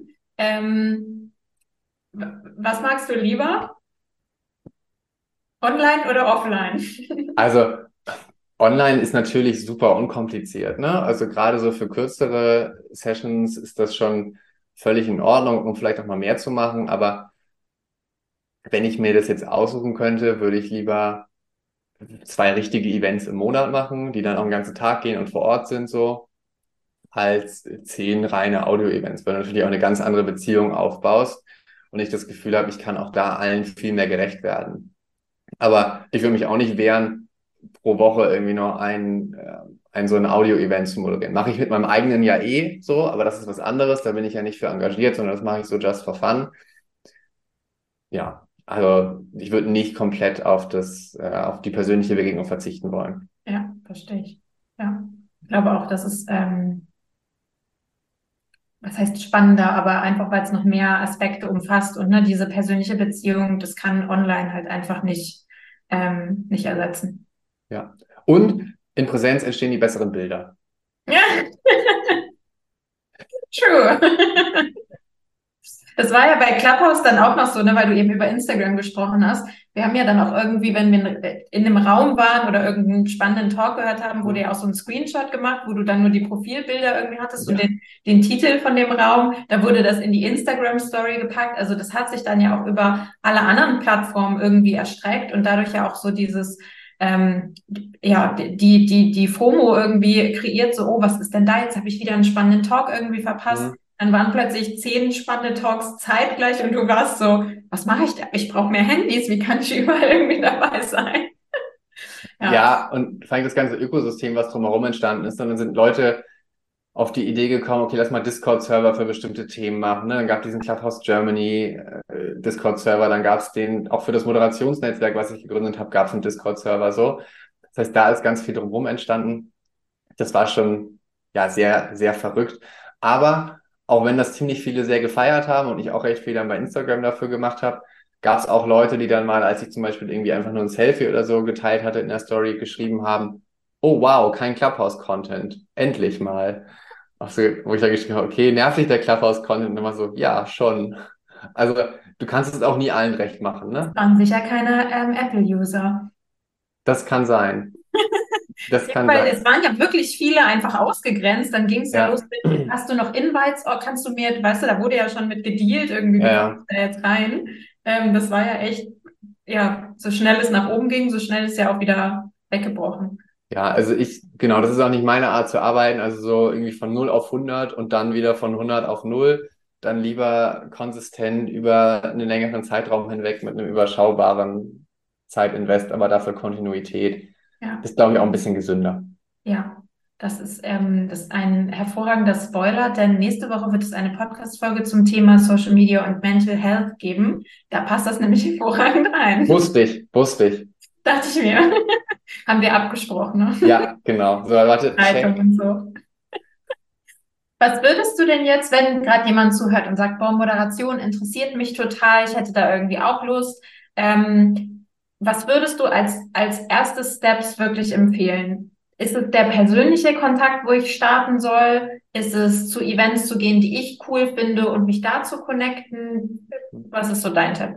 Ähm, w- was magst du lieber? Online oder offline? Also online ist natürlich super unkompliziert, ne? Also gerade so für kürzere Sessions ist das schon völlig in Ordnung, um vielleicht auch mal mehr zu machen. Aber wenn ich mir das jetzt aussuchen könnte, würde ich lieber zwei richtige Events im Monat machen, die dann auch den ganzen Tag gehen und vor Ort sind, so, als zehn reine Audio-Events, weil du natürlich auch eine ganz andere Beziehung aufbaust und ich das Gefühl habe, ich kann auch da allen viel mehr gerecht werden. Aber ich würde mich auch nicht wehren, pro Woche irgendwie noch ein, äh, ein so ein Audio-Event zu moderieren. Mache ich mit meinem eigenen ja eh so, aber das ist was anderes. Da bin ich ja nicht für engagiert, sondern das mache ich so just for fun. Ja, also ich würde nicht komplett auf das, äh, auf die persönliche Begegnung verzichten wollen. Ja. verstehe ich. Ja, ich glaube auch, dass es, ähm, was heißt spannender, aber einfach, weil es noch mehr Aspekte umfasst und ne, diese persönliche Beziehung, das kann online halt einfach nicht, ähm, nicht ersetzen. Ja. Und in Präsenz entstehen die besseren Bilder. Ja, true. Das war ja bei Clubhouse dann auch noch so, ne, weil du eben über Instagram gesprochen hast. Wir haben ja dann auch irgendwie, wenn wir in einem Raum waren oder irgendeinen spannenden Talk gehört haben, wurde ja auch so ein Screenshot gemacht, wo du dann nur die Profilbilder irgendwie hattest und Ja. den, den Titel von dem Raum. Da wurde das in die Instagram-Story gepackt. Also das hat sich dann ja auch über alle anderen Plattformen irgendwie erstreckt und dadurch ja auch so dieses ähm, ja, die, die, die FOMO irgendwie kreiert, so, oh, was ist denn da? Jetzt habe ich wieder einen spannenden Talk irgendwie verpasst. Mhm. Dann waren plötzlich zehn spannende Talks zeitgleich und du warst so, was mache ich da? Ich brauche mehr Handys, wie kann ich überall irgendwie dabei sein? Ja, Ja, und vor allem das ganze Ökosystem, was drumherum entstanden ist, dann sind Leute auf die Idee gekommen, okay, lass mal Discord-Server für bestimmte Themen machen. Ne? Dann gab es diesen Clubhouse Germany äh, Discord-Server, dann gab es den, auch für das Moderationsnetzwerk, was ich gegründet habe, gab es einen Discord-Server so. Das heißt, da ist ganz viel drumherum entstanden. Das war schon ja sehr, sehr verrückt. Aber auch wenn das ziemlich viele sehr gefeiert haben und ich auch recht viel dann bei Instagram dafür gemacht habe, gab es auch Leute, die dann mal, als ich zum Beispiel irgendwie einfach nur ein Selfie oder so geteilt hatte in der Story, geschrieben haben, oh wow, kein Clubhouse-Content. Endlich mal. Also, wo ich da geschrieben habe, okay, nervt dich der Clubhouse-Content? Und immer so, ja, schon. Also, du kannst es auch nie allen recht machen, das ne? waren sicher keine ähm, Apple-User. Das kann sein. Das Ja, kann weil sein. es waren ja wirklich viele einfach ausgegrenzt. Dann ging es ja los Ja, mit, hast du noch Invites? Oh, kannst du mir, weißt du, da wurde ja schon mit gedealt, irgendwie, ja, wie komme ja. ich da jetzt rein? Ähm, das war ja echt, ja, so schnell es nach oben ging, so schnell ist ja auch wieder weggebrochen. Ja, also ich, genau, das ist auch nicht meine Art zu arbeiten, also so irgendwie von null auf hundert und dann wieder von hundert auf null, dann lieber konsistent über einen längeren Zeitraum hinweg mit einem überschaubaren Zeitinvest, aber dafür Kontinuität. Ja. Das ist, glaube ich, auch ein bisschen gesünder. Ja, das ist, ähm, das ist ein hervorragender Spoiler, denn nächste Woche wird es eine Podcast-Folge zum Thema Social Media und Mental Health geben. Da passt das nämlich hervorragend rein. Wusste ich, wusste ich. Dachte ich mir. Haben wir abgesprochen, ne? Ja, genau. So, warte, Leitung check. und so. Was würdest du denn jetzt, wenn gerade jemand zuhört und sagt, boah, Moderation interessiert mich total, ich hätte da irgendwie auch Lust, ähm, was würdest du als, als erste Steps wirklich empfehlen? Ist es der persönliche Kontakt, wo ich starten soll? Ist es zu Events zu gehen, die ich cool finde und mich da zu connecten? Was ist so dein Tipp?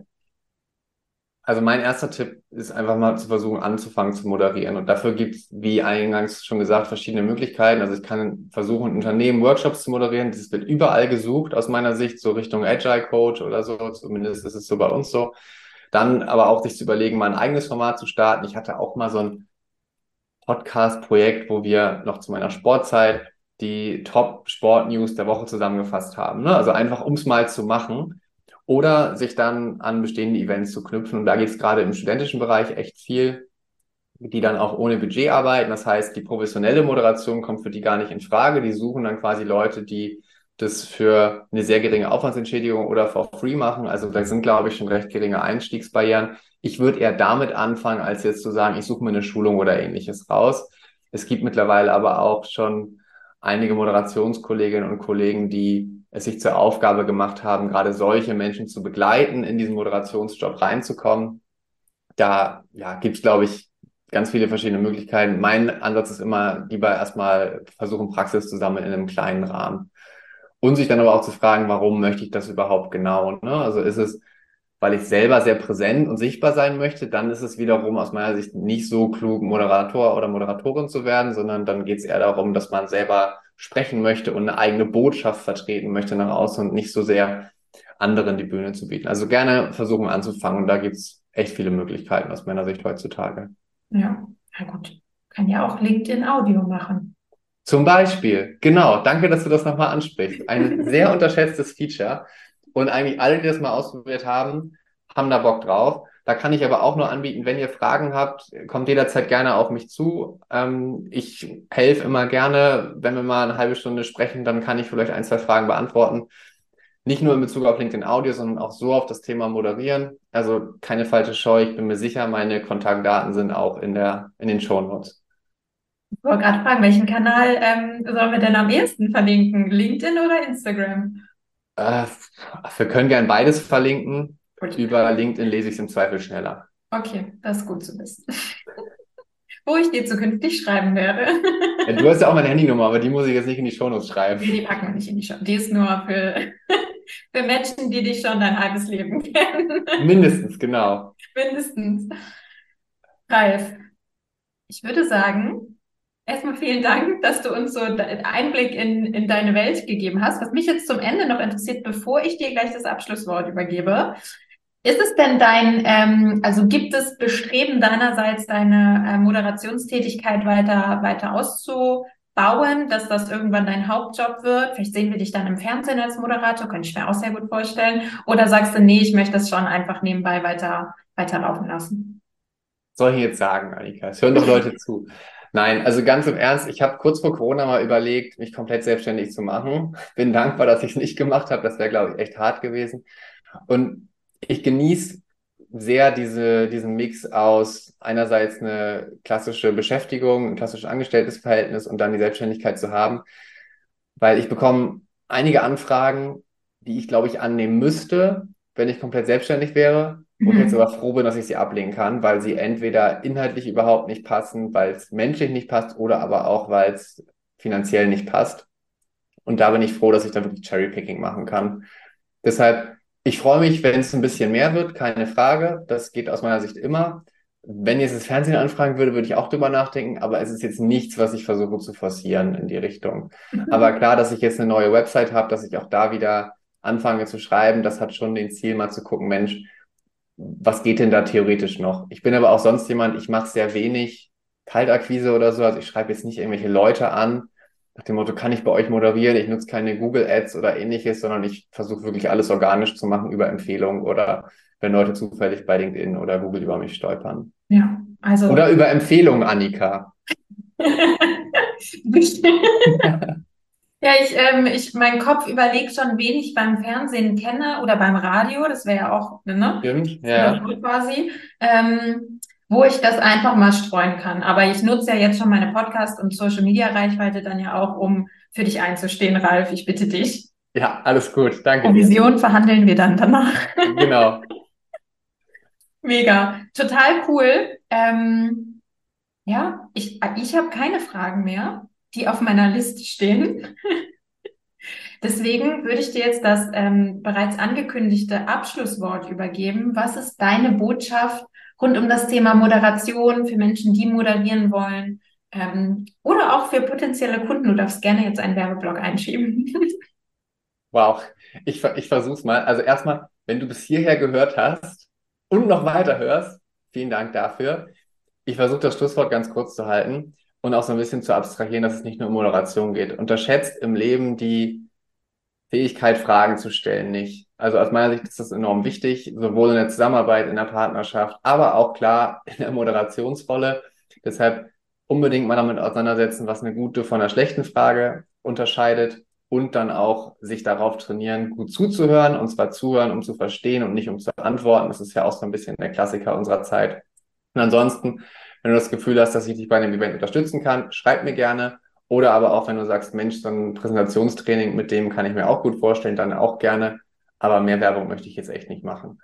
Also mein erster Tipp ist einfach mal zu versuchen, anzufangen zu moderieren. Und dafür gibt es, wie eingangs schon gesagt, verschiedene Möglichkeiten. Also ich kann versuchen, in Unternehmen Workshops zu moderieren. Das wird überall gesucht, aus meiner Sicht, so Richtung Agile Coach oder so. Zumindest ist es so bei uns so. Dann aber auch sich zu überlegen, mal ein eigenes Format zu starten. Ich hatte auch mal so ein Podcast-Projekt, wo wir noch zu meiner Sportzeit die Top-Sport-News der Woche zusammengefasst haben. Ne? Also einfach, um es mal zu machen. Oder sich dann an bestehende Events zu knüpfen. Und da geht es gerade im studentischen Bereich echt viel, die dann auch ohne Budget arbeiten. Das heißt, die professionelle Moderation kommt für die gar nicht in Frage. Die suchen dann quasi Leute, die das für eine sehr geringe Aufwandsentschädigung oder for free machen. Also da sind, glaube ich, schon recht geringe Einstiegsbarrieren. Ich würde eher damit anfangen, als jetzt zu sagen, ich suche mir eine Schulung oder ähnliches raus. Es gibt mittlerweile aber auch schon einige Moderationskolleginnen und Kollegen, die es sich zur Aufgabe gemacht haben, gerade solche Menschen zu begleiten, in diesen Moderationsjob reinzukommen. Da ja, gibt es, glaube ich, ganz viele verschiedene Möglichkeiten. Mein Ansatz ist immer, lieber erstmal versuchen, Praxis zu sammeln in einem kleinen Rahmen. Und sich dann aber auch zu fragen, warum möchte ich das überhaupt genau? Ne? Also ist es, weil ich selber sehr präsent und sichtbar sein möchte, dann ist es wiederum aus meiner Sicht nicht so klug, Moderator oder Moderatorin zu werden, sondern dann geht es eher darum, dass man selber sprechen möchte und eine eigene Botschaft vertreten möchte nach außen und nicht so sehr anderen die Bühne zu bieten. Also gerne versuchen anzufangen und da gibt es echt viele Möglichkeiten aus meiner Sicht heutzutage. Ja, na gut. Kann ja auch LinkedIn Audio machen. Zum Beispiel, genau, danke, dass du das nochmal ansprichst. Ein sehr unterschätztes Feature. Und eigentlich alle, die das mal ausprobiert haben, haben da Bock drauf. Da kann ich aber auch nur anbieten, wenn ihr Fragen habt, kommt jederzeit gerne auf mich zu. Ähm, ich helfe immer gerne. Wenn wir mal eine halbe Stunde sprechen, dann kann ich vielleicht ein, zwei Fragen beantworten. Nicht nur in Bezug auf LinkedIn Audio, sondern auch so auf das Thema Moderieren. Also keine falsche Scheu. Ich bin mir sicher, meine Kontaktdaten sind auch in der, in den Shownotes. Ich wollte gerade fragen, welchen Kanal ähm, sollen wir denn am ehesten verlinken? LinkedIn oder Instagram? Äh, wir können gern beides verlinken. Gut, Über LinkedIn lese ich es im Zweifel schneller. okay, das ist gut zu wissen. Wo ich dir zukünftig schreiben werde. Ja, du hast ja auch meine Handynummer, aber die muss ich jetzt nicht in die Shownotes schreiben. Nee, die packen wir nicht in die Show. Die ist nur für, für Menschen, die dich schon dein halbes Leben kennen. Mindestens, genau. Mindestens. Ralf, ich würde sagen, erstmal vielen Dank, dass du uns so einen Einblick in, in deine Welt gegeben hast. Was mich jetzt zum Ende noch interessiert, bevor ich dir gleich das Abschlusswort übergebe, ist es denn dein, ähm, also gibt es Bestreben deinerseits, deine äh, Moderationstätigkeit weiter, weiter auszubauen, dass das irgendwann dein Hauptjob wird? Vielleicht sehen wir dich dann im Fernsehen als Moderator, könnte ich mir auch sehr gut vorstellen. Oder sagst du, nee, ich möchte das schon einfach nebenbei weiter, weiter laufen lassen? Soll ich jetzt sagen, Annika? Es hören doch Leute zu. Nein, also ganz im Ernst, ich habe kurz vor Corona mal überlegt, mich komplett selbstständig zu machen. Bin dankbar, dass ich es nicht gemacht habe. Das wäre, glaube ich, echt hart gewesen. Und ich genieße sehr diese, diesen Mix aus einerseits eine klassische Beschäftigung, ein klassisches Angestelltenverhältnis und dann die Selbstständigkeit zu haben, weil ich bekomme einige Anfragen, die ich, glaube ich, annehmen müsste, wenn ich komplett selbstständig wäre, wo ich jetzt Mhm. aber froh bin, dass ich sie ablehnen kann, weil sie entweder inhaltlich überhaupt nicht passen, weil es menschlich nicht passt oder aber auch, weil es finanziell nicht passt. Und da bin ich froh, dass ich dann wirklich Cherrypicking machen kann. Deshalb, ich freue mich, wenn es ein bisschen mehr wird, keine Frage. Das geht aus meiner Sicht immer. Wenn jetzt das Fernsehen anfragen würde, würde ich auch drüber nachdenken, aber es ist jetzt nichts, was ich versuche zu forcieren in die Richtung. Aber klar, dass ich jetzt eine neue Website habe, dass ich auch da wieder anfange zu schreiben, das hat schon den Ziel, mal zu gucken, Mensch, was geht denn da theoretisch noch? Ich bin aber auch sonst jemand, ich mache sehr wenig Kaltakquise oder so, also ich schreibe jetzt nicht irgendwelche Leute an, nach dem Motto, kann ich bei euch moderieren? Ich nutze keine Google Ads oder ähnliches, sondern ich versuche wirklich alles organisch zu machen über Empfehlungen oder wenn Leute zufällig bei LinkedIn oder Google über mich stolpern. Ja, also Oder über Empfehlungen, Annika. ja, ich, ähm, ich, mein Kopf überlegt schon, wen ich beim Fernsehen kenne oder beim Radio, das wäre ja auch, ne, Stimmt, oder ja. so quasi, ähm, wo ich das einfach mal streuen kann. Aber ich nutze ja jetzt schon meine Podcast- und Social-Media-Reichweite dann ja auch, um für dich einzustehen, Ralf. Ich bitte dich. Ja, alles gut. Danke dir. Provision verhandeln wir dann danach. Genau. Mega, total cool. Ähm, ja, ich, ich habe keine Fragen mehr, die auf meiner Liste stehen. Deswegen würde ich dir jetzt das ähm, bereits angekündigte Abschlusswort übergeben. Was ist deine Botschaft rund um das Thema Moderation für Menschen, die moderieren wollen? Ähm, oder auch für potenzielle Kunden? Du darfst gerne jetzt einen Werbeblock einschieben. Wow. Ich, ver- ich versuche es mal. Also erstmal, wenn du bis hierher gehört hast und noch weiter hörst, vielen Dank dafür. Ich versuche das Schlusswort ganz kurz zu halten und auch so ein bisschen zu abstrahieren, dass es nicht nur um Moderation geht. Unterschätzt im Leben die Fähigkeit, Fragen zu stellen, nicht. Also aus meiner Sicht ist das enorm wichtig, sowohl in der Zusammenarbeit, in der Partnerschaft, aber auch klar in der Moderationsrolle. Deshalb unbedingt mal damit auseinandersetzen, was eine gute von einer schlechten Frage unterscheidet und dann auch sich darauf trainieren, gut zuzuhören, und zwar zuhören, um zu verstehen und nicht um zu antworten. Das ist ja auch so ein bisschen der Klassiker unserer Zeit. Und ansonsten, wenn du das Gefühl hast, dass ich dich bei einem Event unterstützen kann, schreib mir gerne. Oder aber auch, wenn du sagst, Mensch, so ein Präsentationstraining, mit dem kann ich mir auch gut vorstellen, dann auch gerne. Aber mehr Werbung möchte ich jetzt echt nicht machen.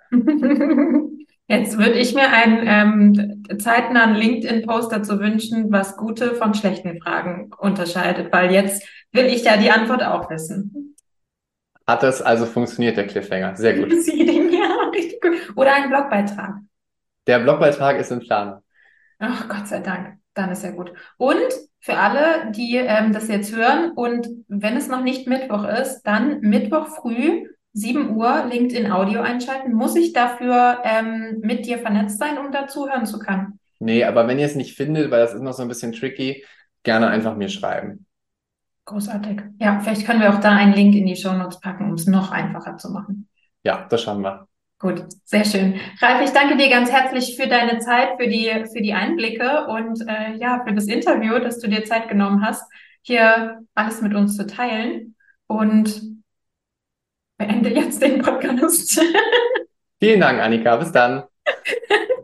Jetzt würde ich mir einen ähm, zeitnahen LinkedIn-Post dazu wünschen, was gute von schlechten Fragen unterscheidet, weil jetzt will ich ja die Antwort auch wissen. Hat das also funktioniert, der Cliffhanger? Sehr gut. Seeding, ja, richtig gut. Oder ein Blogbeitrag. Der Blogbeitrag ist in Planung. Ach, Gott sei Dank. Dann ist ja gut. Und für alle, die ähm, das jetzt hören und wenn es noch nicht Mittwoch ist, dann Mittwoch früh, sieben Uhr, LinkedIn Audio einschalten. Muss ich dafür ähm, mit dir vernetzt sein, um dazu hören zu können? Nee, aber wenn ihr es nicht findet, weil das ist noch so ein bisschen tricky, gerne einfach mir schreiben. Großartig. Ja, vielleicht können wir auch da einen Link in die Shownotes packen, um es noch einfacher zu machen. Ja, das schaffen wir. Gut, sehr schön. Ralf, ich danke dir ganz herzlich für deine Zeit, für die, für die Einblicke und äh, ja, für das Interview, dass du dir Zeit genommen hast, hier alles mit uns zu teilen. Und beende jetzt den Podcast. Vielen Dank, Annika. Bis dann.